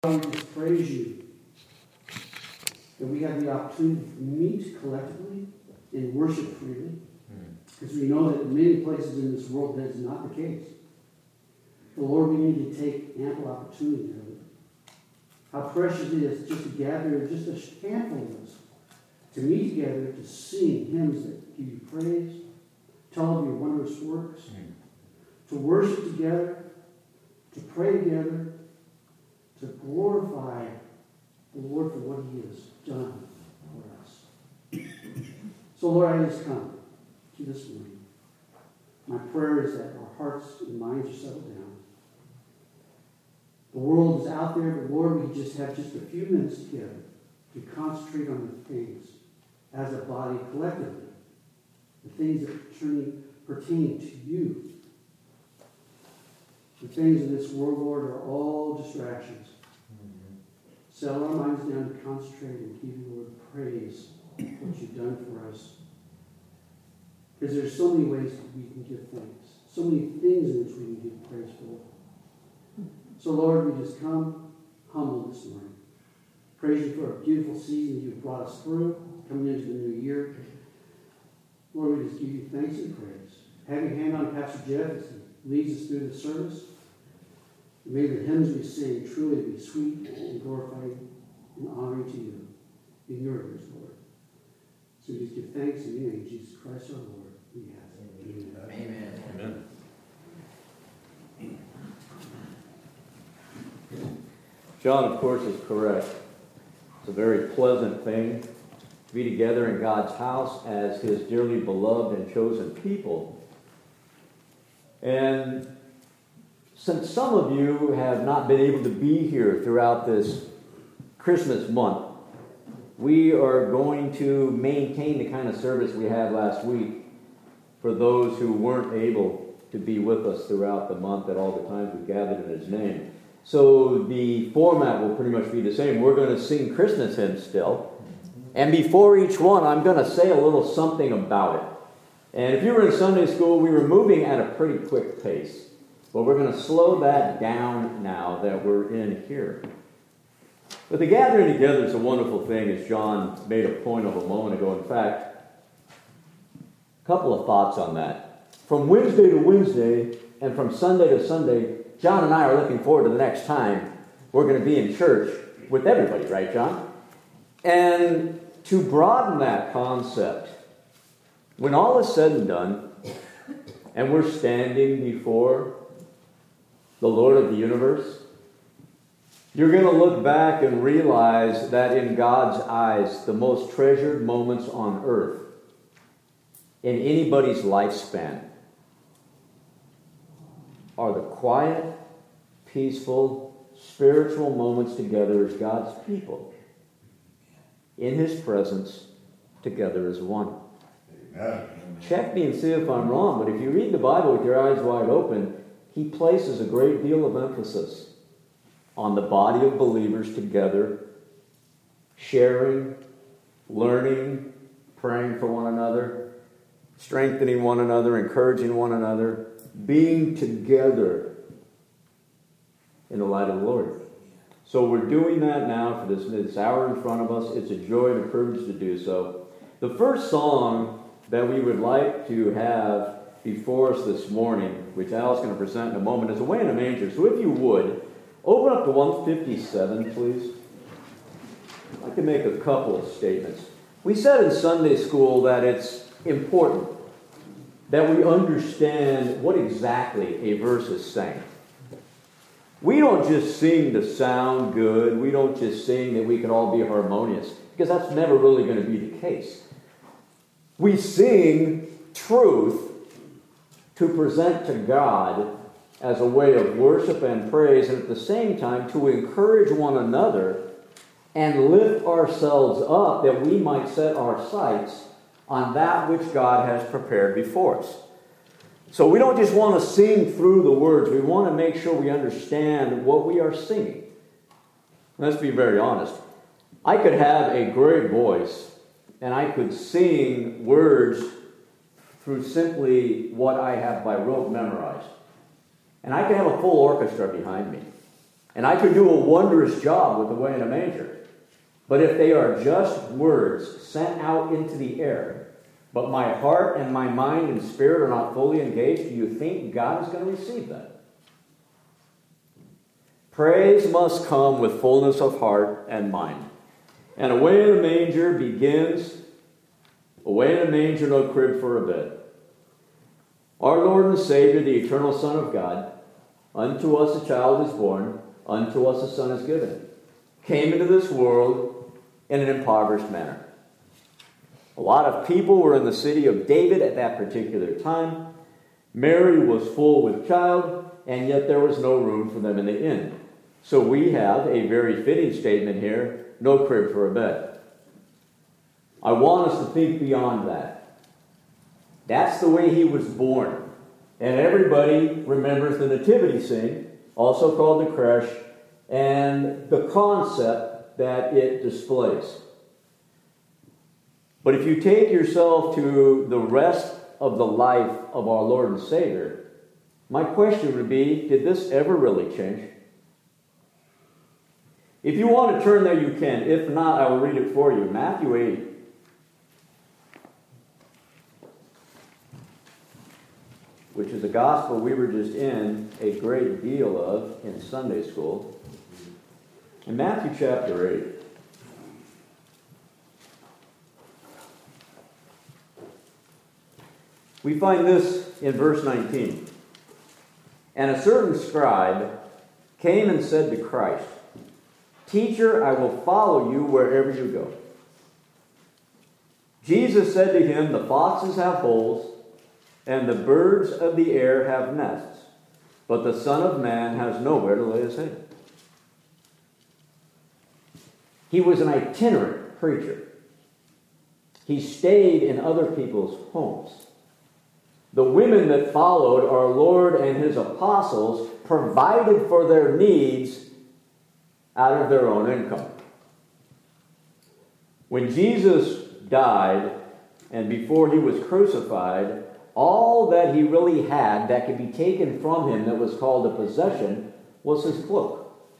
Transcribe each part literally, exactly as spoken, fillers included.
We just praise you that we have the opportunity to meet collectively and worship freely, because we know that in many places in this world that is not the case. But Lord, we need to take ample opportunity of it. How precious it is just to gather just a handful of us, to meet together, to sing hymns that give you praise, tell of your wondrous works, to worship together, to pray together, to glorify the Lord for what he has done for us. So Lord, I just come to you this morning. My prayer is that our hearts and minds are settled down. The world is out there, but Lord, we just have just a few minutes together to concentrate on the things as a body collectively, the things that pertain to you. The things in this world, Lord, are all distractions. Mm-hmm. Settle our minds down to concentrate and give you, Lord, praise for what you've done for us. Because there's so many ways that we can give thanks. So many things in which we can give praise for. So, Lord, we just come humble this morning. Praise you for a beautiful season you've brought us through, coming into the new year. Lord, we just give you thanks and praise. Have your hand on Pastor Jeff as he leads us through the service. May the hymns we sing truly be sweet and glorifying and honoring to you in your ears, Lord. So we just give thanks in the name of Jesus Christ our Lord. We ask. Amen. Amen. Amen. John, of course, is correct. It's a very pleasant thing to be together in God's house as his dearly beloved and chosen people. And since some of you have not been able to be here throughout this Christmas month, we are going to maintain the kind of service we had last week for those who weren't able to be with us throughout the month at all the times we gathered in his name. So the format will pretty much be the same. We're going to sing Christmas hymns still. And before each one, I'm going to say a little something about it. And if you were in Sunday school, we were moving at a pretty quick pace. But we're going to slow that down now that we're in here. But the gathering together is a wonderful thing, as John made a point of a moment ago. In fact, a couple of thoughts on that. From Wednesday to Wednesday and from Sunday to Sunday, John and I are looking forward to the next time we're going to be in church with everybody, right, John? And to broaden that concept, when all is said and done, and we're standing before the Lord of the universe, you're going to look back and realize that in God's eyes, the most treasured moments on earth in anybody's lifespan are the quiet, peaceful, spiritual moments together as God's people, in his presence, together as one. Amen. Check me and see if I'm wrong, but if you read the Bible with your eyes wide open, he places a great deal of emphasis on the body of believers together, sharing, learning, praying for one another, strengthening one another, encouraging one another, being together in the light of the Lord. So we're doing that now for this, this hour in front of us. It's a joy and a privilege to do so. The first song that we would like to have before us this morning, which Al's going to present in a moment, is Away in a Manger. So if you would, open up to one fifty-seven, please. I'd like to make a couple of statements. We said in Sunday school that it's important that we understand what exactly a verse is saying. We don't just sing to sound good. We don't just sing that we can all be harmonious, because that's never really going to be the case. We sing truth to present to God as a way of worship and praise, and at the same time to encourage one another and lift ourselves up that we might set our sights on that which God has prepared before us. So we don't just want to sing through the words. We want to make sure we understand what we are singing. Let's be very honest. I could have a great voice, and I could sing words through simply what I have by rote memorized. And I could have a full orchestra behind me. And I could do a wondrous job with away in a manger. But if they are just words sent out into the air, but my heart and my mind and spirit are not fully engaged, do you think God is going to receive that? Praise must come with fullness of heart and mind. And away in a manger begins, away in a manger, no crib for a bed. Our Lord and Savior, the eternal Son of God, unto us a child is born, unto us a son is given, came into this world in an impoverished manner. A lot of people were in the city of David at that particular time. Mary was full with child, and yet there was no room for them in the inn. So we have a very fitting statement here, no crib for a bed. I want us to think beyond that. That's the way he was born. And everybody remembers the nativity scene, also called the creche, and the concept that it displays. But if you take yourself to the rest of the life of our Lord and Savior, my question would be, did this ever really change? If you want to turn there, you can. If not, I will read it for you. Matthew eight. Which is a gospel we were just in a great deal of in Sunday school. In Matthew chapter eight, we find this in verse nineteen. And a certain scribe came and said to Christ, Teacher, I will follow you wherever you go. Jesus said to him, The foxes have holes, and the birds of the air have nests, but the Son of Man has nowhere to lay his head. He was an itinerant preacher. He stayed in other people's homes. The women that followed our Lord and his apostles provided for their needs out of their own income. When Jesus died and before he was crucified, all that he really had that could be taken from him that was called a possession was his cloak.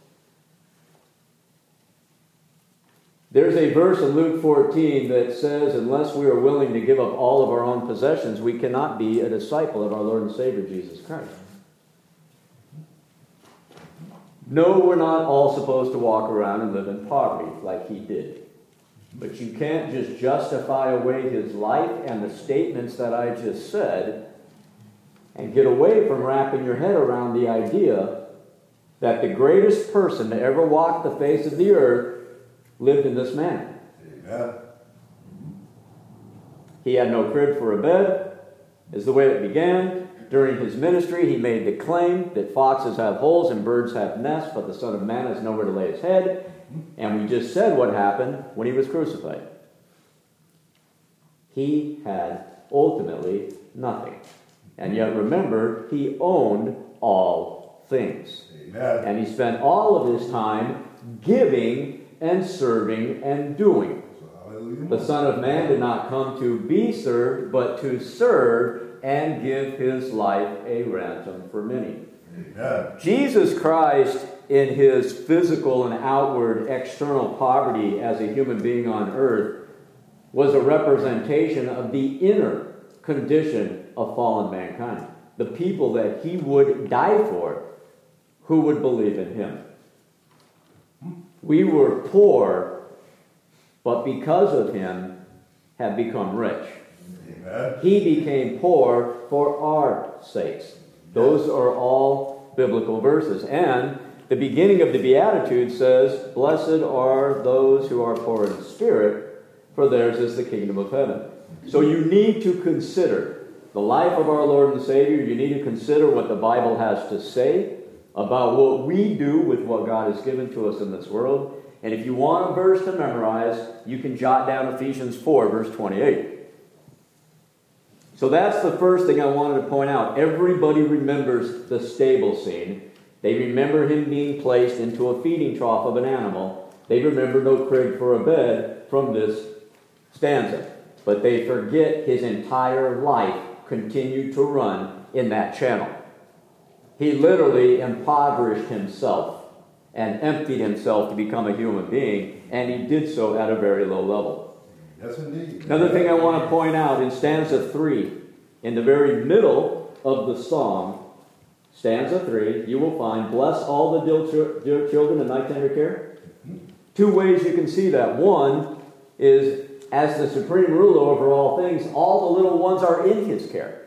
There's a verse in Luke fourteen that says, unless we are willing to give up all of our own possessions, we cannot be a disciple of our Lord and Savior, Jesus Christ. No, we're not all supposed to walk around and live in poverty like he did. But you can't just justify away his life and the statements that I just said and get away from wrapping your head around the idea that the greatest person to ever walk the face of the earth lived in this manner. Amen. He had no crib for a bed, is the way it began. During his ministry, he made the claim that foxes have holes and birds have nests, but the Son of Man has nowhere to lay his head. And we just said what happened when he was crucified. He had ultimately nothing. And yet remember, he owned all things. Amen. And he spent all of his time giving and serving and doing. The Son of Man did not come to be served, but to serve and give his life a ransom for many. Amen. Jesus Christ, in his physical and outward external poverty as a human being on earth, was a representation of the inner condition of fallen mankind. The people that he would die for, who would believe in him. We were poor, but because of him have become rich. Amen. He became poor for our sakes. Those are all biblical verses. And the beginning of the Beatitudes says, Blessed are those who are poor in spirit, for theirs is the kingdom of heaven. So you need to consider the life of our Lord and Savior. You need to consider what the Bible has to say about what we do with what God has given to us in this world. And if you want a verse to memorize, you can jot down Ephesians four, verse twenty-eight. So that's the first thing I wanted to point out. Everybody remembers the stable scene. They remember him being placed into a feeding trough of an animal. They remember no crib for a bed from this stanza. But they forget his entire life continued to run in that channel. He literally impoverished himself and emptied himself to become a human being, and he did so at a very low level. Yes, indeed. Another thing I want to point out, in stanza three, in the very middle of the song, stanza three, you will find, bless all the dear, dear children in thy tender care. Two ways you can see that. One is, as the supreme ruler over all things, all the little ones are in his care.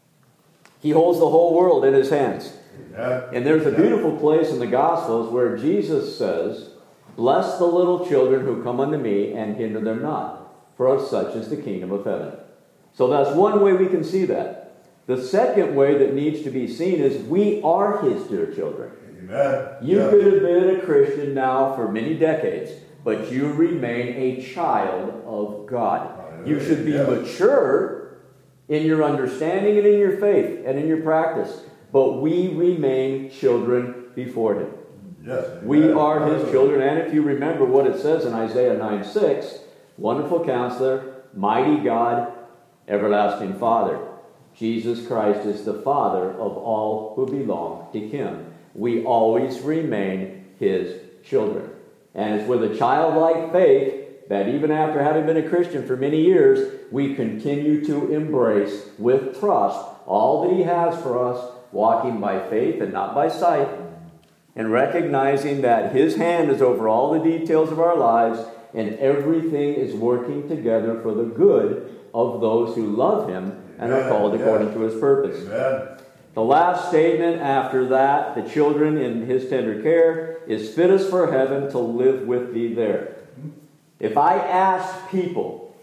He holds the whole world in his hands. Yeah. And there's a beautiful place in the Gospels where Jesus says, bless the little children who come unto me, and hinder them not, for of such is the kingdom of heaven. So that's one way we can see that. The second way that needs to be seen is we are his dear children. Amen. You Yeah. could have been a Christian now for many decades, but you remain a child of God. You should be Yeah. mature in your understanding and in your faith and in your practice, but we remain children before him. Yes. We Amen. are his children, and if you remember what it says in Isaiah nine six, wonderful counselor, mighty God, everlasting Father. Jesus Christ is the Father of all who belong to him. We always remain his children. And it's with a childlike faith that even after having been a Christian for many years, we continue to embrace with trust all that he has for us, walking by faith and not by sight, and recognizing that his hand is over all the details of our lives, and everything is working together for the good of those who love him and are called according to his purpose. Amen. The last statement after that, the children in his tender care, is fit us for heaven to live with thee there. If I ask people,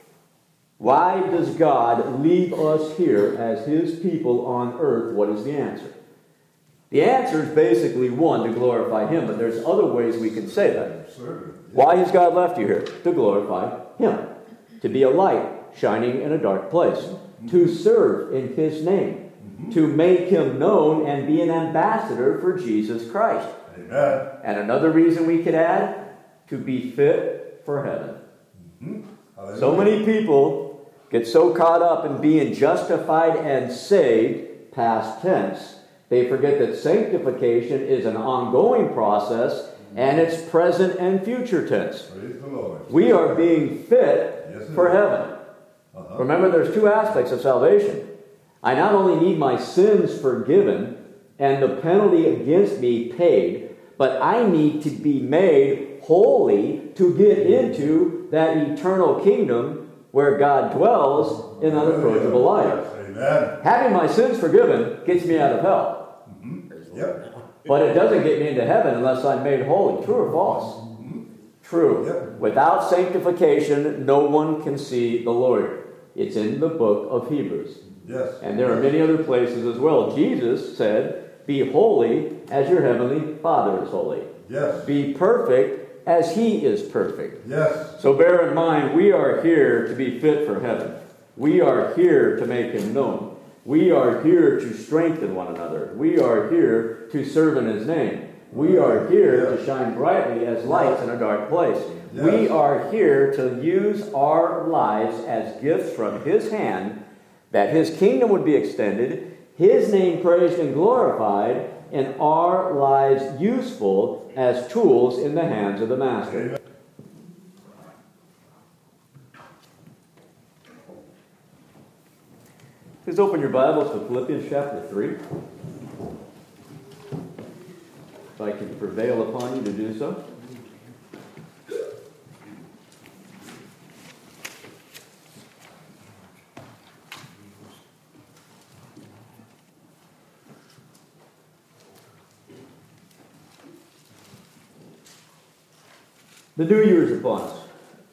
why does God leave us here as his people on earth, what is the answer? The answer is basically one, to glorify him, but there's other ways we can say that. Certainly. Why has God left you here? To glorify him. To be a light shining in a dark place. To serve in his name. To make him known and be an ambassador for Jesus Christ. Amen. And another reason we could add, to be fit for heaven. Mm-hmm. So many people get so caught up in being justified and saved, past tense, they forget that sanctification is an ongoing process, and it's present and future tense. Praise the Lord. We are being fit Yes, it for is. heaven. Uh-huh. Remember, there's two aspects of salvation. I not only need my sins forgiven and the penalty against me paid, but I need to be made holy to get into that eternal kingdom where God dwells in unapproachable light. Yes. Amen. Having my sins forgiven gets me out of hell. Yep. But it doesn't get me into heaven unless I'm made holy. True or false? True. Yep. Without sanctification, no one can see the Lord. It's in the book of Hebrews. Yes. And there are many other places as well. Jesus said, be holy as your heavenly Father is holy. Yes. Be perfect as he is perfect. Yes. So bear in mind, we are here to be fit for heaven. We are here to make him known. We are here to strengthen one another. We are here to serve in his name. We are here to shine brightly as lights in a dark place. Yes. We are here to use our lives as gifts from his hand, that his kingdom would be extended, his name praised and glorified, and our lives useful as tools in the hands of the Master. Amen. Please open your Bibles to Philippians chapter three. If I can prevail upon you to do so. The new year is upon us.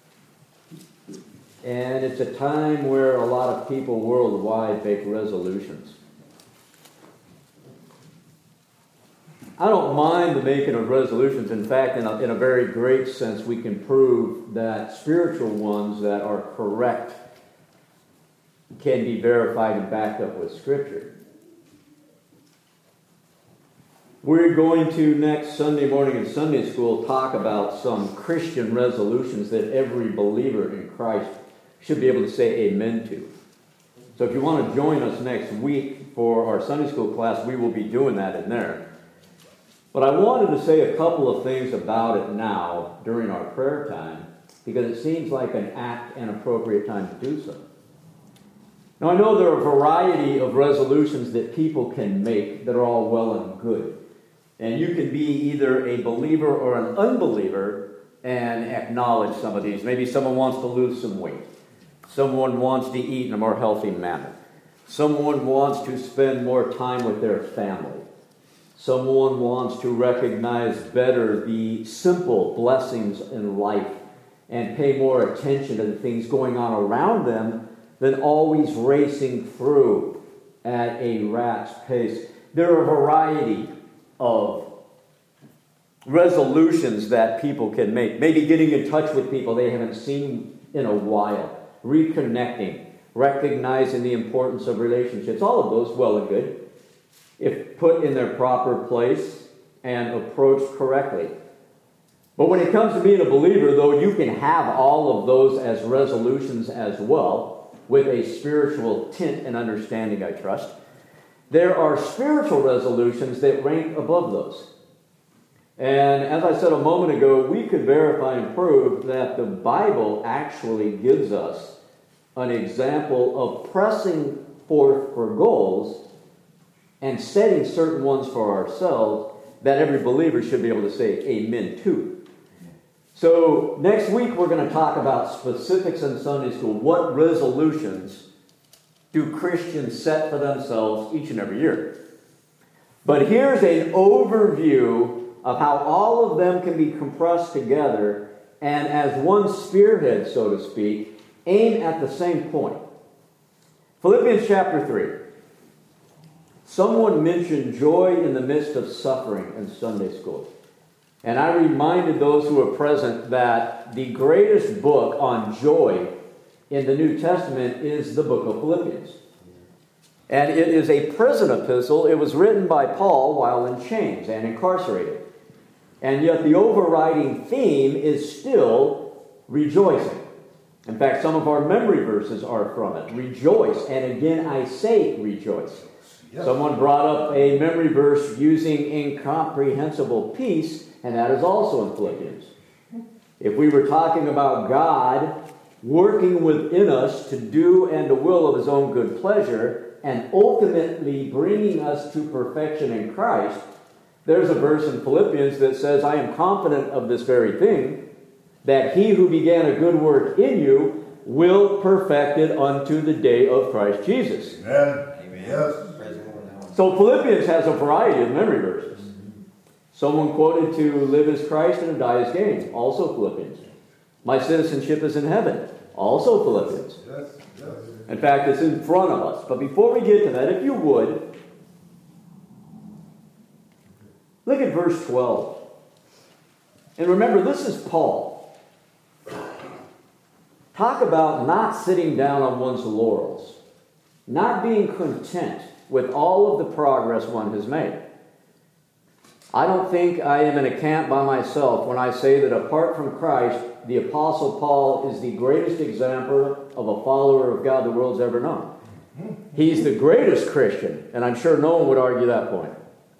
And it's a time where a lot of people worldwide make resolutions. I don't mind the making of resolutions. In fact, in a, in a very great sense, we can prove that spiritual ones that are correct can be verified and backed up with Scripture. We're going to, next Sunday morning in Sunday school, talk about some Christian resolutions that every believer in Christ should be able to say amen to. So if you want to join us next week for our Sunday school class, we will be doing that in there. But I wanted to say a couple of things about it now during our prayer time, because it seems like an apt and appropriate time to do so. Now, I know there are a variety of resolutions that people can make that are all well and good. And you can be either a believer or an unbeliever and acknowledge some of these. Maybe someone wants to lose some weight. Someone wants to eat in a more healthy manner. Someone wants to spend more time with their family. Someone wants to recognize better the simple blessings in life and pay more attention to the things going on around them than always racing through at a rat's pace. There are a variety of resolutions that people can make. Maybe getting in touch with people they haven't seen in a while. Reconnecting. Recognizing the importance of relationships. All of those, well and good, if put in their proper place and approached correctly. But when it comes to being a believer, though, you can have all of those as resolutions as well, with a spiritual tint and understanding, I trust. There are spiritual resolutions that rank above those. And as I said a moment ago, we could verify and prove that the Bible actually gives us an example of pressing forth for goals and setting certain ones for ourselves that every believer should be able to say amen to. So next week we're going to talk about specifics in Sunday school. What resolutions do Christians set for themselves each and every year? But here's an overview of how all of them can be compressed together and as one spearhead, so to speak, aim at the same point. Philippians chapter three. Someone mentioned joy in the midst of suffering in Sunday school. And I reminded those who were present that the greatest book on joy in the New Testament is the book of Philippians. And it is a prison epistle. It was written by Paul while in chains and incarcerated. And yet the overriding theme is still rejoicing. In fact, some of our memory verses are from it. Rejoice. And again, I say rejoice. Yes. Someone brought up a memory verse using incomprehensible peace, and that is also in Philippians. If we were talking about God working within us to do and the will of His own good pleasure, and ultimately bringing us to perfection in Christ, there's a verse in Philippians that says, I am confident of this very thing, that He who began a good work in you will perfect it unto the day of Christ Jesus. Amen. Amen. Yes. So Philippians has a variety of memory verses. Someone quoted to live as Christ and to die as gain. Also Philippians. My citizenship is in heaven. Also Philippians. Yes. Yes. In fact, it's in front of us. But before we get to that, if you would, look at verse twelve. And remember, this is Paul. Talk about not sitting down on one's laurels. Not being content with all of the progress one has made. I don't think I am in a camp by myself when I say that apart from Christ, the Apostle Paul is the greatest example of a follower of God the world's ever known. He's the greatest Christian, and I'm sure no one would argue that point.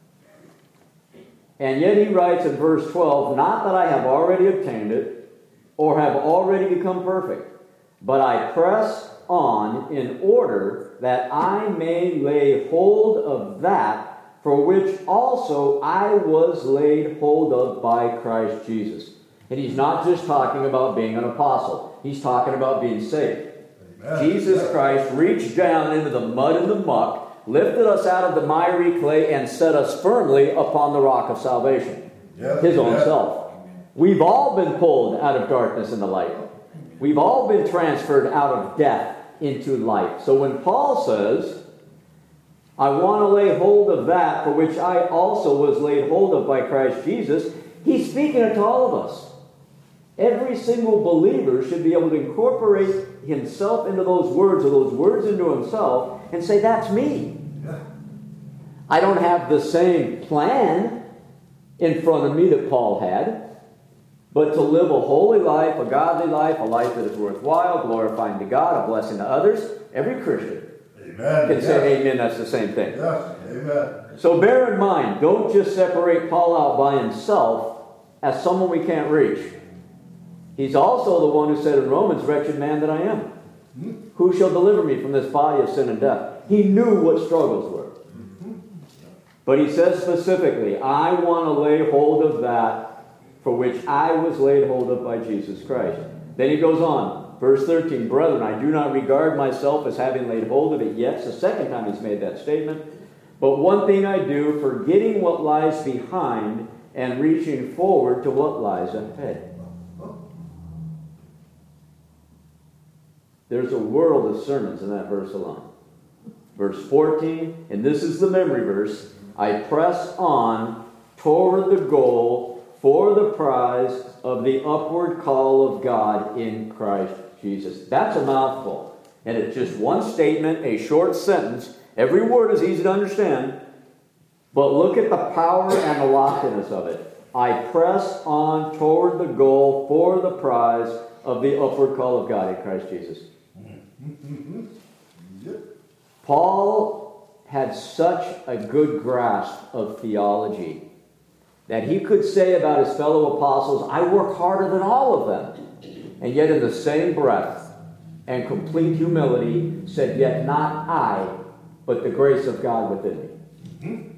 And yet he writes in verse twelve, not that I have already obtained it or have already become perfect, but I press on in order that I may lay hold of that for which also I was laid hold of by Christ Jesus. And he's not just talking about being an apostle. He's talking about being saved. Amen. Jesus Christ reached down into the mud and the muck, lifted us out of the miry clay, and set us firmly upon the rock of salvation. Yes. His own yes. self. We've all been pulled out of darkness into light. We've all been transferred out of death into life. So when Paul says, I want to lay hold of that for which I also was laid hold of by Christ Jesus, he's speaking it to all of us. Every single believer should be able to incorporate himself into those words, or those words into himself, and say, that's me. Yeah. I don't have the same plan in front of me that Paul had, but to live a holy life, a godly life, a life that is worthwhile, glorifying to God, a blessing to others, every Christian Amen. can Yes. say amen, that's the same thing. Yes. Amen. So bear in mind, don't just separate Paul out by himself as someone we can't reach. He's also the one who said in Romans, wretched man that I am. Mm-hmm. Who shall deliver me from this body of sin and death? He knew what struggles were. Mm-hmm. But he says specifically, I want to lay hold of that for which I was laid hold of by Jesus Christ. Then he goes on, verse thirteen, brethren, I do not regard myself as having laid hold of it yet. It's the second time he's made that statement. But one thing I do, forgetting what lies behind and reaching forward to what lies ahead. There's a world of sermons in that verse alone. Verse fourteen, and this is the memory verse, I press on toward the goal for the prize of the upward call of God in Christ Jesus. That's a mouthful. And it's just one statement, a short sentence. Every word is easy to understand. But look at the power and the loftiness of it. I press on toward the goal for the prize of the upward call of God in Christ Jesus. Paul had such a good grasp of theology that he could say about his fellow apostles, I work harder than all of them. And yet in the same breath and complete humility said, yet not I, but the grace of God within me. Mm-hmm.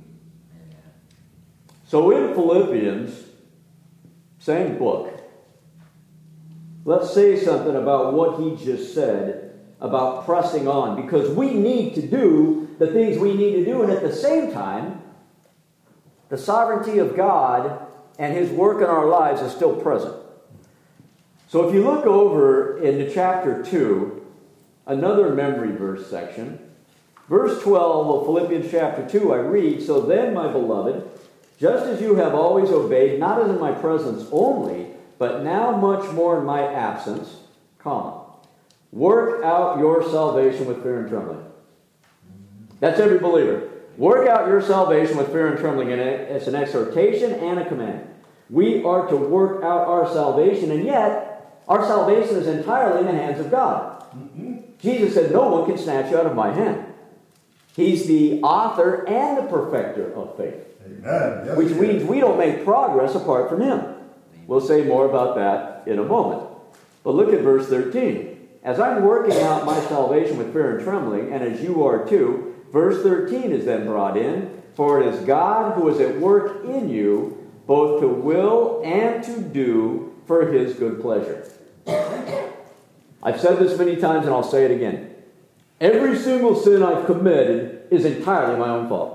So in Philippians, same book, let's say something about what he just said about pressing on, because we need to do the things we need to do, and at the same time, the sovereignty of God and his work in our lives is still present. So if you look over into chapter two, another memory verse section, verse twelve of Philippians chapter two, I read, so then, my beloved, just as you have always obeyed, not as in my presence only, but now much more in my absence, comma, work out your salvation with fear and trembling. That's every believer. Work out your salvation with fear and trembling, and it's an exhortation and a command. We are to work out our salvation, and yet our salvation is entirely in the hands of God. Mm-hmm. Jesus said, no one can snatch you out of my hand. He's the author and the perfecter of faith. Amen. Yes, which means we don't make progress apart from him. We'll say more about that in a moment. But look at verse thirteen. As I'm working out my salvation with fear and trembling, and as you are too, verse thirteen is then brought in, for it is God who is at work in you, both to will and to do for his good pleasure. I've said this many times and I'll say it again. Every single sin I've committed is entirely my own fault.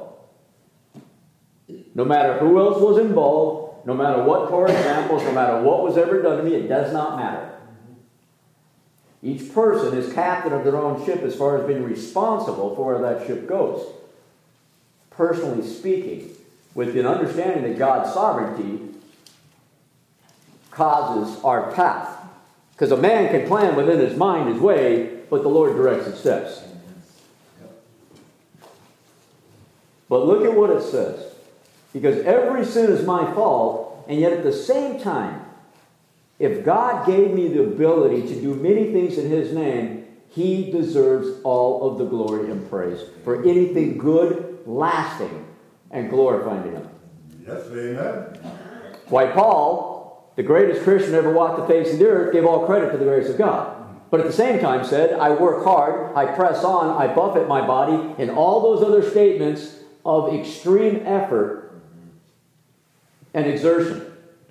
No matter who else was involved, no matter what poor examples, no matter what was ever done to me, it does not matter. Each person is captain of their own ship as far as being responsible for where that ship goes. Personally speaking, with an understanding that God's sovereignty causes our path. Because a man can plan within his mind his way, but the Lord directs his steps. But look at what it says. Because every sin is my fault, and yet at the same time, if God gave me the ability to do many things in his name, he deserves all of the glory and praise for anything good, lasting, and glorifying to him. Yes, amen. Why Paul, the greatest Christian ever walked the face of the earth, gave all credit to the grace of God. But at the same time said, I work hard, I press on, I buffet my body, and all those other statements of extreme effort and exertion.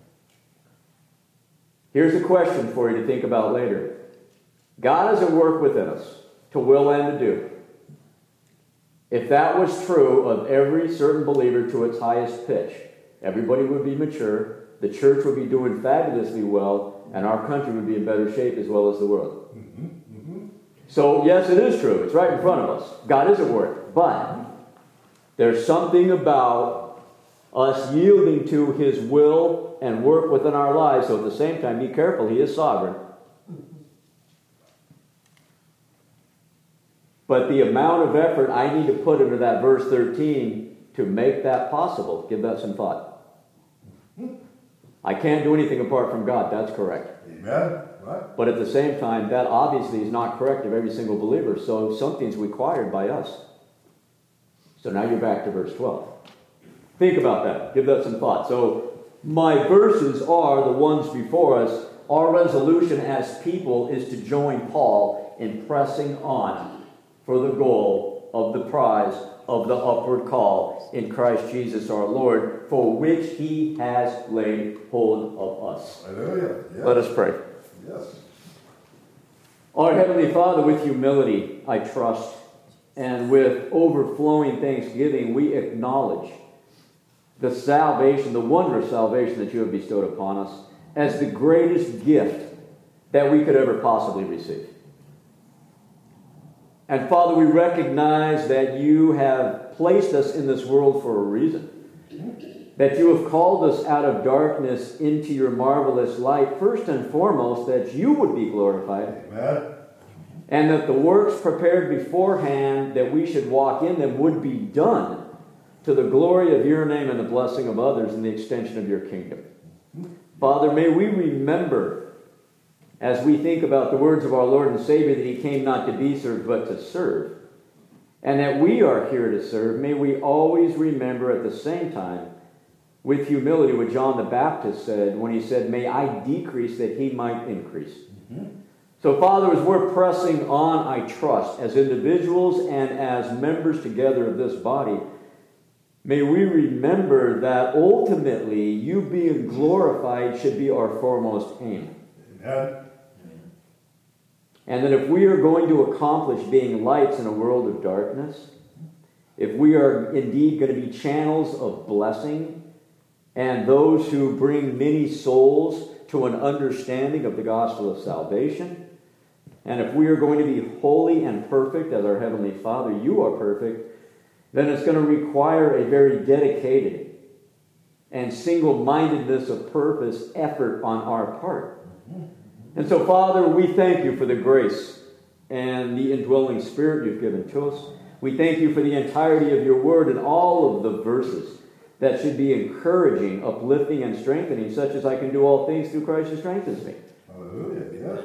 Here's a question for you to think about later. God is at work within us to will and to do. If that was true of every certain believer to its highest pitch, everybody would be mature, the church would be doing fabulously well, and our country would be in better shape as well as the world. Mm-hmm. Mm-hmm. So, yes, it is true. It's right in front of us. God is at work. But there's something about us yielding to his will and work within our lives. So at the same time, be careful, he is sovereign. But the amount of effort I need to put into that verse thirteen to make that possible, give that some thought. I can't do anything apart from God. That's correct. Amen. Right. But at the same time, that obviously is not correct of every single believer. So something's required by us. So now you're back to verse twelve. Think about that. Give that some thought. So my verses are the ones before us. Our resolution as people is to join Paul in pressing on for the goal of the prize of the upward call in Christ Jesus our Lord, for which he has laid hold of us. Hallelujah. Yes. Let us pray. Yes. Our Heavenly Father, with humility, I trust, and with overflowing thanksgiving, we acknowledge the salvation, the wondrous salvation that you have bestowed upon us as the greatest gift that we could ever possibly receive. And Father, we recognize that you have placed us in this world for a reason. That you have called us out of darkness into your marvelous light, first and foremost, that you would be glorified. Amen. And that the works prepared beforehand that we should walk in them would be done to the glory of your name and the blessing of others and the extension of your kingdom. Father, may we remember, as we think about the words of our Lord and Savior, that he came not to be served, but to serve. And that we are here to serve. May we always remember at the same time, with humility, what John the Baptist said when he said, may I decrease that he might increase. Mm-hmm. So, Father, as we're pressing on, I trust, as individuals and as members together of this body, may we remember that ultimately you being glorified should be our foremost aim. Amen. And that if we are going to accomplish being lights in a world of darkness, if we are indeed going to be channels of blessing and those who bring many souls to an understanding of the gospel of salvation, and if we are going to be holy and perfect as our Heavenly Father, you are perfect, then it's going to require a very dedicated and single-mindedness of purpose, effort on our part. And so, Father, we thank you for the grace and the indwelling Spirit you've given to us. We thank you for the entirety of your word and all of the verses that should be encouraging, uplifting, and strengthening, such as I can do all things through Christ who strengthens me. Hallelujah. Yes.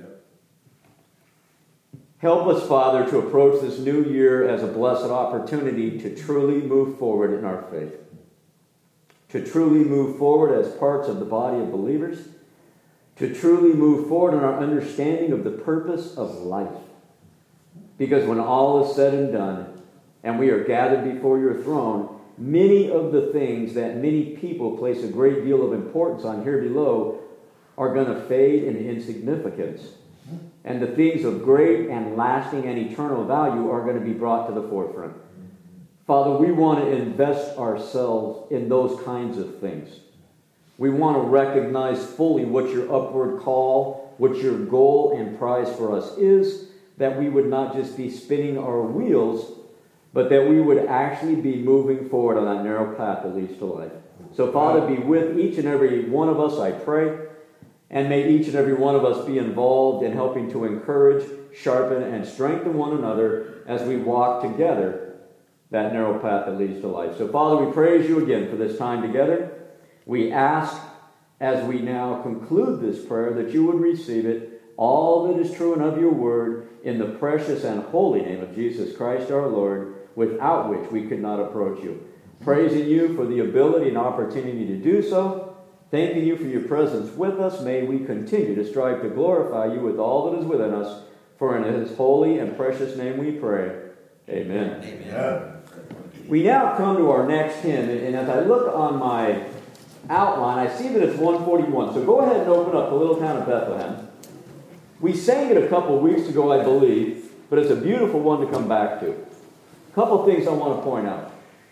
Help us, Father, to approach this new year as a blessed opportunity to truly move forward in our faith. To truly move forward as parts of the body of believers. To truly move forward in our understanding of the purpose of life. Because when all is said and done, and we are gathered before your throne, many of the things that many people place a great deal of importance on here below are going to fade into insignificance. And the things of great and lasting and eternal value are going to be brought to the forefront. Father, we want to invest ourselves in those kinds of things. We want to recognize fully what your upward call, what your goal and prize for us is, that we would not just be spinning our wheels, but that we would actually be moving forward on that narrow path that leads to life. So, Father, be with each and every one of us, I pray. And may each and every one of us be involved in helping to encourage, sharpen, and strengthen one another as we walk together that narrow path that leads to life. So, Father, we praise you again for this time together. We ask, as we now conclude this prayer, that you would receive it, all that is true and of your word, in the precious and holy name of Jesus Christ our Lord, without which we could not approach you. Praising you for the ability and opportunity to do so. Thanking you for your presence with us, may we continue to strive to glorify you with all that is within us. For in his holy and precious name we pray. Amen. Amen. We now come to our next hymn, and as I look on my outline, I see that it's one forty-one. So go ahead and open up The Little Town of Bethlehem. We sang it a couple weeks ago, I believe, but it's a beautiful one to come back to. A couple things I want to point out.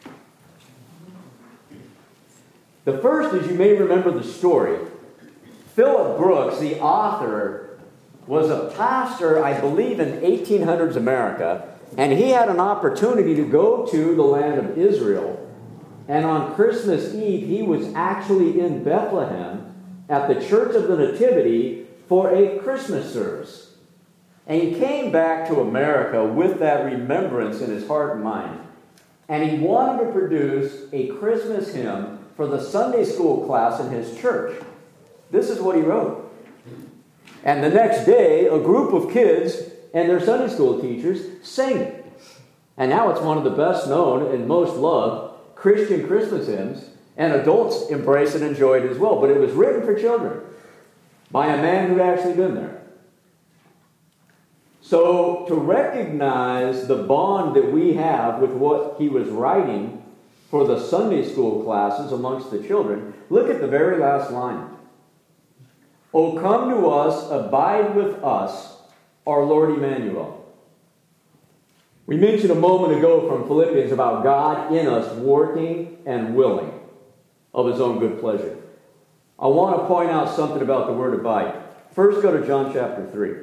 The first is, you may remember the story. Philip Brooks, the author, was a pastor, I believe, in eighteen hundreds America, and he had an opportunity to go to the land of Israel. And on Christmas Eve, he was actually in Bethlehem at the Church of the Nativity for a Christmas service. And he came back to America with that remembrance in his heart and mind. And he wanted to produce a Christmas hymn for the Sunday school class in his church. This is what he wrote. And the next day, a group of kids and their Sunday school teachers sang it. And now it's one of the best known and most loved Christian Christmas hymns, and adults embrace and enjoy it as well. But it was written for children by a man who'd actually been there. So to recognize the bond that we have with what he was writing for the Sunday school classes amongst the children, look at the very last line. O come to us, abide with us, our Lord Emmanuel. We mentioned a moment ago from Philippians about God in us working and willing of his own good pleasure. I want to point out something about the word abide. First, go to John chapter three.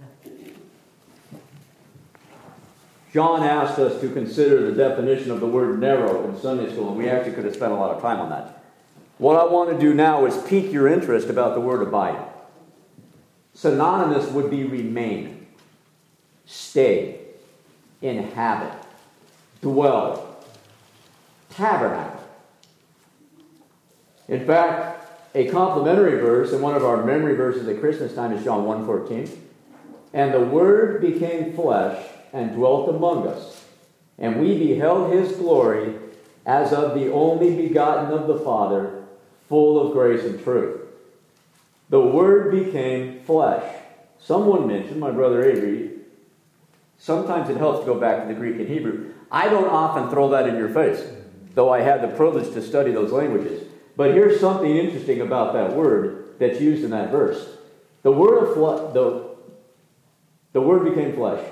John asked us to consider the definition of the word narrow in Sunday school, and we actually could have spent a lot of time on that. What I want to do now is pique your interest about the word abide. Synonymous would be remain, stay, inhabit, dwell, tabernacle. In fact, a complementary verse and one of our memory verses at Christmas time is John one fourteen. And the Word became flesh and dwelt among us, and we beheld his glory as of the only begotten of the Father, full of grace and truth. The Word became flesh. Someone mentioned, my brother Avery, sometimes it helps to go back to the Greek and Hebrew. I don't often throw that in your face, though I had the privilege to study those languages. But here's something interesting about that word that's used in that verse. The word of fle- the, the word became flesh.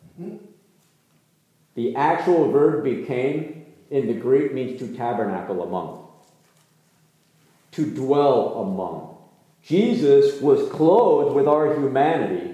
The actual verb became in the Greek means to tabernacle among, to dwell among. Jesus was clothed with our humanity,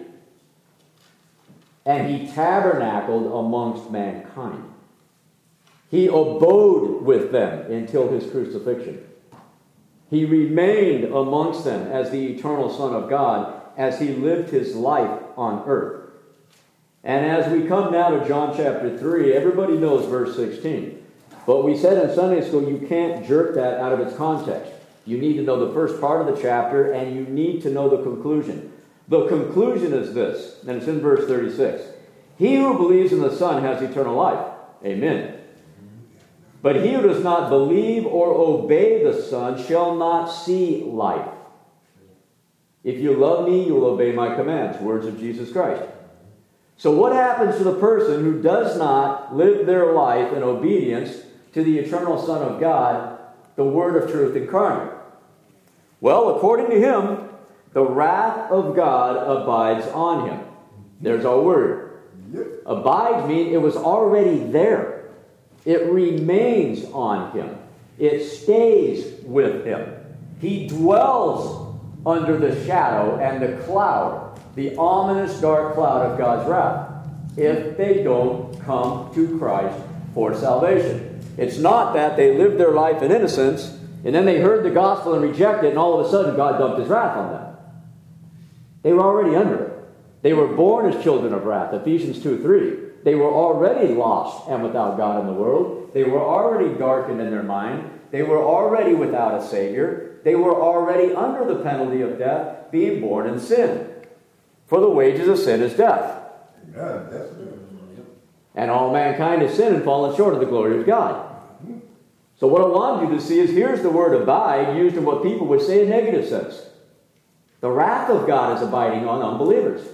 and he tabernacled amongst mankind. He abode with them until his crucifixion. He remained amongst them as the eternal Son of God as he lived his life on earth. And as we come now to John chapter three, everybody knows verse sixteen. But we said in Sunday school, you can't jerk that out of its context. You need to know the first part of the chapter, and you need to know the conclusion. The conclusion is this, and it's in verse thirty-six. He who believes in the Son has eternal life. Amen. But he who does not believe or obey the Son shall not see life. If you love me, you will obey my commands. Words of Jesus Christ. So what happens to the person who does not live their life in obedience to the eternal Son of God, the Word of truth incarnate? Well, according to him, the wrath of God abides on him. There's our word. Yep. Abides means it was already there. It remains on him. It stays with him. He dwells under the shadow and the cloud, the ominous dark cloud of God's wrath, if they don't come to Christ for salvation. It's not that they lived their life in innocence, and then they heard the gospel and rejected it, and all of a sudden God dumped his wrath on them. They were already under it. They were born as children of wrath, Ephesians two three. They were already lost and without God in the world. They were already darkened in their mind. They were already without a Savior. They were already under the penalty of death, being born in sin. For the wages of sin is death. Amen. That's good. And all mankind has sinned and fallen short of the glory of God. So what I want you to see is here's the word abide used in what people would say in negative sense. The wrath of God is abiding on unbelievers.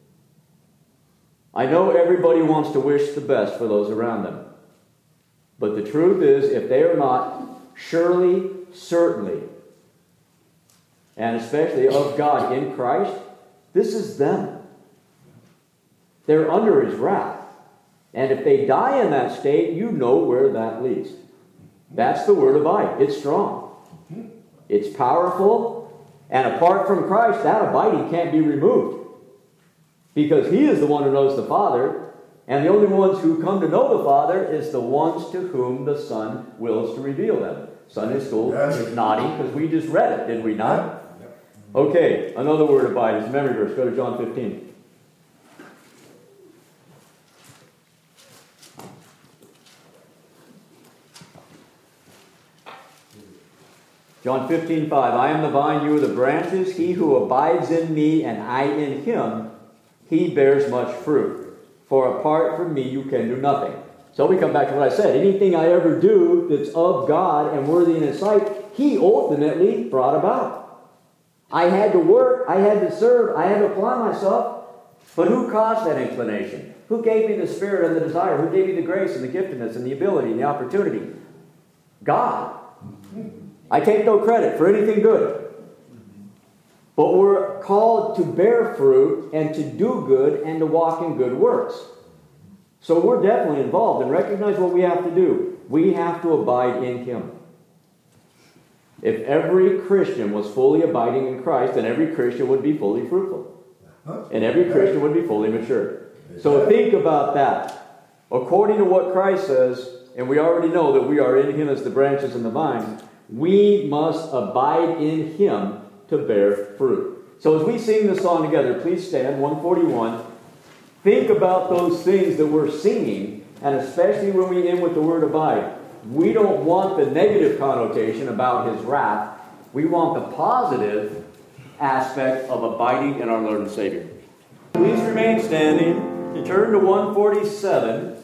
I know everybody wants to wish the best for those around them. But the truth is, if they are not surely, certainly, and especially of God in Christ, this is them. They're under his wrath. And if they die in that state, you know where that leads. That's the word abide. It's strong. It's powerful. And apart from Christ, that abiding can't be removed. Because he is the one who knows the Father. And the only ones who come to know the Father is the ones to whom the Son wills to reveal them. Sunday school is nodding because we just read it, did we not? Okay, another word abide is a memory verse. Go to John fifteen. John fifteen five, I am the vine, you are the branches. He who abides in me and I in him, he bears much fruit. For apart from me you can do nothing. So we come back to what I said. Anything I ever do that's of God and worthy in his sight, he ultimately brought about. I had to work, I had to serve, I had to apply myself. But who caused that inclination? Who gave me the spirit and the desire? Who gave me the grace and the giftedness and the ability and the opportunity? God. I take no credit for anything good. But we're called to bear fruit and to do good and to walk in good works. So we're definitely involved, and recognize what we have to do. We have to abide in him. If every Christian was fully abiding in Christ, then every Christian would be fully fruitful. And every Christian would be fully mature. So think about that. According to what Christ says, and we already know that we are in him as the branches and the vine, we must abide in him to bear fruit. So as we sing this song together, please stand, one forty-one. Think about those things that we're singing, and especially when we end with the word abide. We don't want the negative connotation about his wrath. We want the positive aspect of abiding in our Lord and Savior. Please remain standing. You turn to one forty-seven.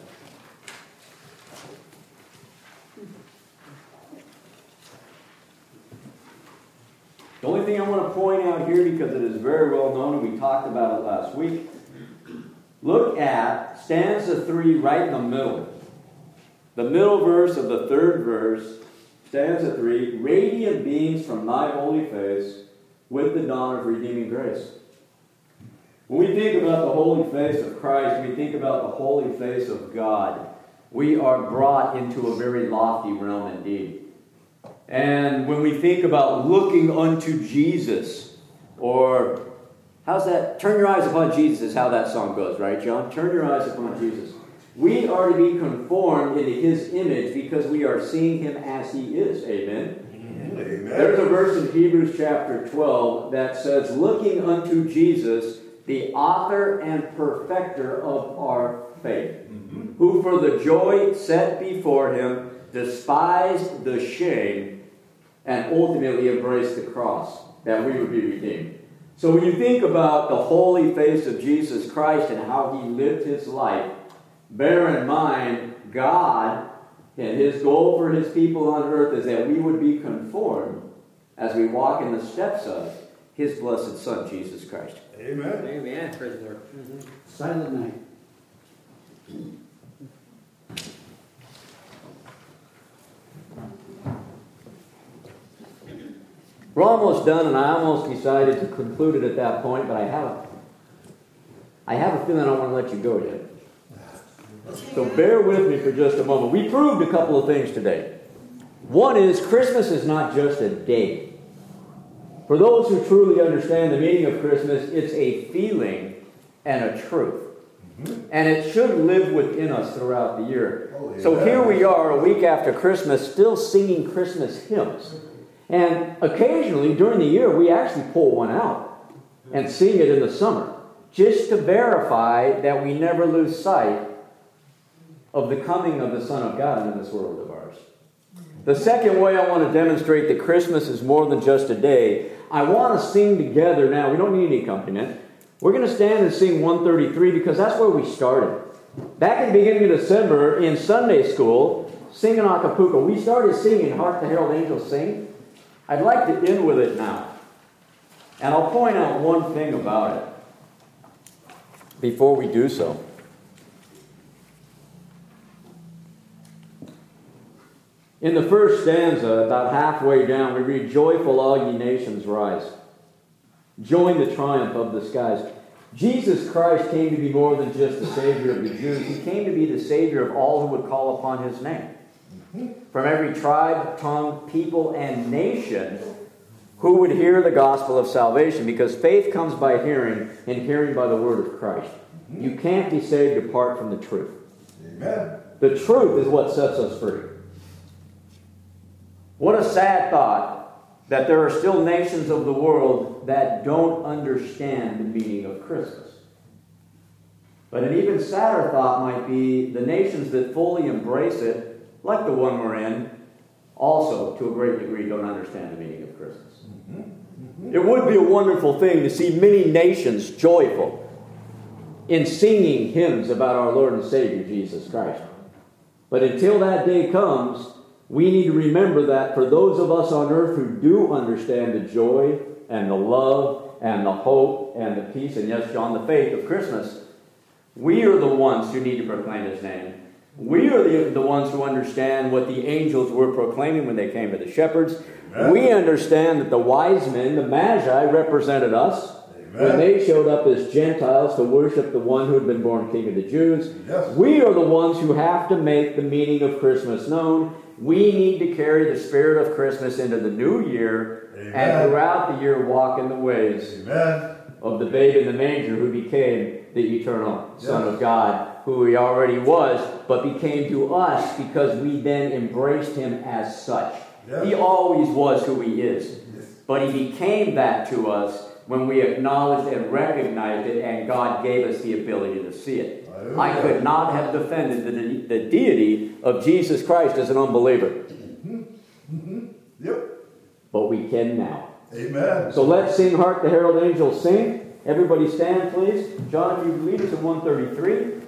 The only thing I want to point out here, because it is very well known and we talked about it last week, look at stanza three right in the middle. The middle verse of the third verse, stanza three, radiant beams from thy holy face with the dawn of redeeming grace. When we think about the holy face of Christ, we think about the holy face of God, we are brought into a very lofty realm indeed. And when we think about looking unto Jesus, or how's that? Turn your eyes upon Jesus is how that song goes, right, John? Turn your eyes upon Jesus. We are to be conformed into his image because we are seeing him as he is. Amen? Amen. There's a verse in Hebrews chapter twelve that says, looking unto Jesus, the author and perfecter of our faith, mm-hmm. who for the joy set before him despised the shame and ultimately embraced the cross, that we would be redeemed. So when you think about the holy face of Jesus Christ and how he lived his life, bear in mind, God and his goal for his people on earth is that we would be conformed as we walk in the steps of his blessed Son, Jesus Christ. Amen. Amen. Praise the Lord. Mm-hmm. Silent night. We're almost done, and I almost decided to conclude it at that point, but I have a, I have a feeling I don't want to let you go yet. So bear with me for just a moment. We proved a couple of things today. One is Christmas is not just a day. For those who truly understand the meaning of Christmas, it's a feeling and a truth. Mm-hmm. And it should live within us throughout the year. Oh, yeah. So here we are a week after Christmas, still singing Christmas hymns. And occasionally during the year, we actually pull one out and sing it in the summer, just to verify that we never lose sight of the coming of the Son of God into this world of ours. The second way I want to demonstrate that Christmas is more than just a day, I want to sing together now. We don't need any accompaniment. We're going to stand and sing one thirty-three because that's where we started. Back in the beginning of December in Sunday school, singing Acapulco, we started singing Hark the Herald Angels Sing. I'd like to end with it now. And I'll point out one thing about it before we do so. In the first stanza, about halfway down, we read, joyful all ye nations rise. Join the triumph of the skies. Jesus Christ came to be more than just the Savior of the Jews. He came to be the Savior of all who would call upon his name. From every tribe, tongue, people, and nation who would hear the gospel of salvation, because faith comes by hearing, and hearing by the word of Christ. You can't be saved apart from the truth. Amen. The truth is what sets us free. What a sad thought that there are still nations of the world that don't understand the meaning of Christmas. But an even sadder thought might be the nations that fully embrace it, like the one we're in, also, to a great degree, don't understand the meaning of Christmas. Mm-hmm. It would be a wonderful thing to see many nations joyful in singing hymns about our Lord and Savior, Jesus Christ. But until that day comes, we need to remember that for those of us on earth who do understand the joy and the love and the hope and the peace, and yes, John, the faith of Christmas, we are the ones who need to proclaim his name. We are the, the ones who understand what the angels were proclaiming when they came to the shepherds. Amen. We understand that the wise men, the Magi, represented us. Amen. When they showed up as Gentiles to worship the one who had been born King of the Jews. Yes. We are the ones who have to make the meaning of Christmas known. We need to carry the spirit of Christmas into the new year. Amen. And throughout the year walk in the ways Amen. Of the babe in the manger who became the eternal yes. Son of God, who he already was, but became to us because we then embraced him as such. Yes. He always was who he is, yes. But he became that to us when we acknowledged and recognized it, and God gave us the ability to see it. Hallelujah. I could not have defended the, de- the deity of Jesus Christ as an unbeliever. Mm-hmm. Mm-hmm. Yep. But we can now. Amen. So let's sing Hark the Herald Angels Sing. Everybody stand, please. John, if you lead us in one thirty-three.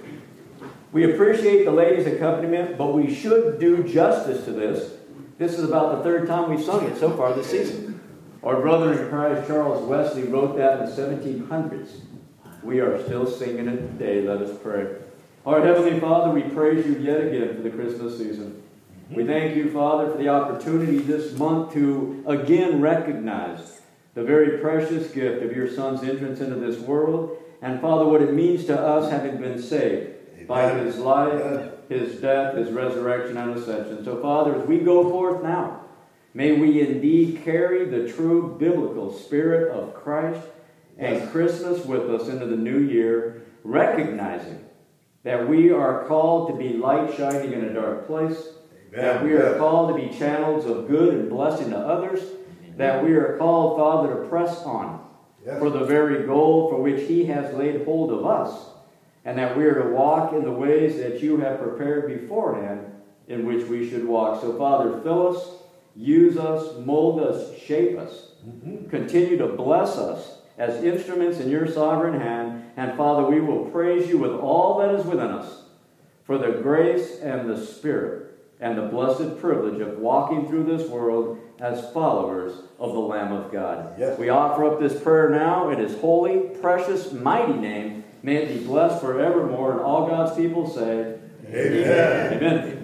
We appreciate the ladies' accompaniment, but we should do justice to this. This is about the third time we've sung it so far this season. Our brother in Christ, Charles Wesley, wrote that in the seventeen hundreds. We are still singing it today. Let us pray. Our Heavenly Father, we praise you yet again for the Christmas season. We thank you, Father, for the opportunity this month to again recognize the very precious gift of your Son's entrance into this world, and, Father, what it means to us having been saved Amen. By his life, his death, his resurrection, and ascension. So, Father, as we go forth now, may we indeed carry the true biblical spirit of Christ and yes. Christmas with us into the new year, recognizing that we are called to be light shining in a dark place, Amen. That we are called to be channels of good and blessing to others, Amen. That we are called, Father, to press on yes. for the very goal for which he has laid hold of us, and that we are to walk in the ways that you have prepared beforehand in which we should walk. So, Father, fill us, use us, mold us, shape us. Mm-hmm. Continue to bless us as instruments in your sovereign hand. And, Father, we will praise you with all that is within us for the grace and the Spirit and the blessed privilege of walking through this world as followers of the Lamb of God. Yes. We offer up this prayer now in his holy, precious, mighty name. May it be blessed forevermore. And all God's people say, Amen. Amen. Amen.